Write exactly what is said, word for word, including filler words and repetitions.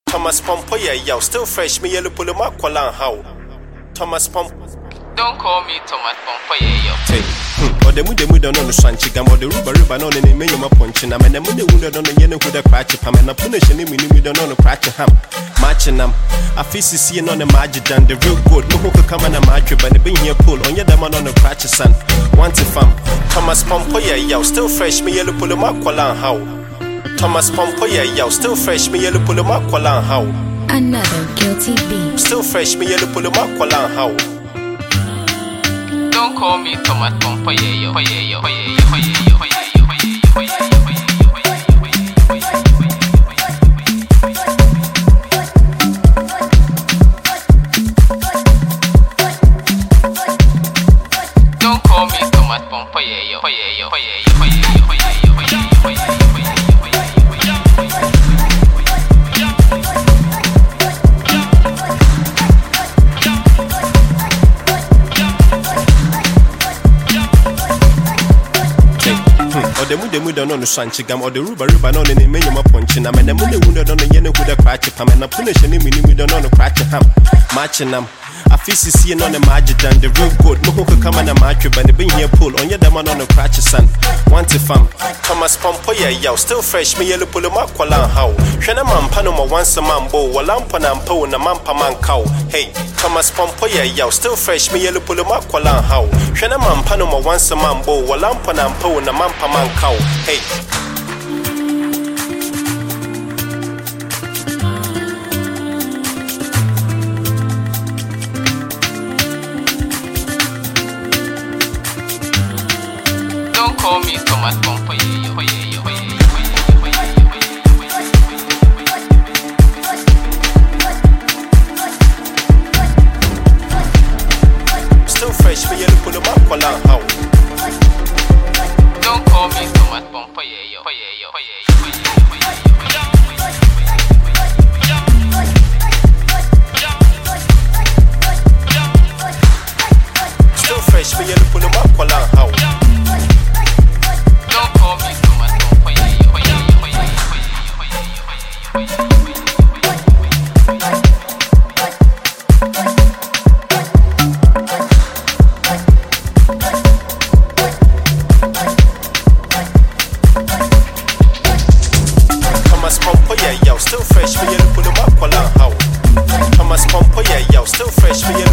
Thomas Pompo, yeah, yo, still fresh, me yellow pull him up, how? Thomas Pomp. Don't call me Thomas Pompo, yeah, yo. Or the mood, the mood on the Sanchigam or the Ruba Ribbon on the minimum punching. I mean, the mood wounded on the yellow with a cratch of ham and a punish and we don't know the cratch of ham. Matching them. I feel seeing on the magic and the real good. No who could come on a match, but they been here pull on your demon on the cratch of sun. Want to fam. Thomas Pompo, yeah, yo, still fresh, me yellow pull him up, how? Thomas Pompo, yeah, yo, still fresh, me yellow pull him up, how? Another guilty beat. Still fresh, me yellow pull him up, how? Don't call me Thomas Pompo, yeah, yo, yeah, yo, yeah, yo, yeah, yo, yeah, yo, yeah, yo, Don't call me Thomas Pompo, yeah, yo, yeah, yo, yeah, yo, yeah, yo, yeah, yo, yeah, yo, yeah, yo. Or the mood, the mood on the Sanchigam or the Ruba Ribbon on the minimum punching. I mean, the mood wounded on the yellow with a cratch of ham and a punish and we don't know the cratch of ham. Matching them. I feel seeing on the magic and the real good. No who could come on a match, but they been here pull on your demon on the cratch of sun. Want to fam. Thomas Pompo, yeah, yo, still fresh, me yellow pull him up, how? Shana man panama once a man bow, while I'm panampo and a man paman cow. Hey, Thomas Pompo, yeah, yo, still fresh, me yellow pull him up, how? Shana man panama once a man bow, while I'm panampo and a man paman cow. Hey. Don't call me Thomas Pompo, yeah, yo, yeah, yo, yeah, yo, Still fresh, me yellow pull him up, how? Don't call me Thomas Pompo, yeah, yo, yeah, yo, yeah, yo, yeah, yo, Still fresh, me yellow pull him up, how? Don't call me Thomas Pompo, yeah, yo, yeah, yo, yeah, yo, yeah, yo, Thomas Pompo, yeah, yo, still fresh, me yellow pull him up, how? Thomas Pompo, yeah, yo, still fresh, me yellow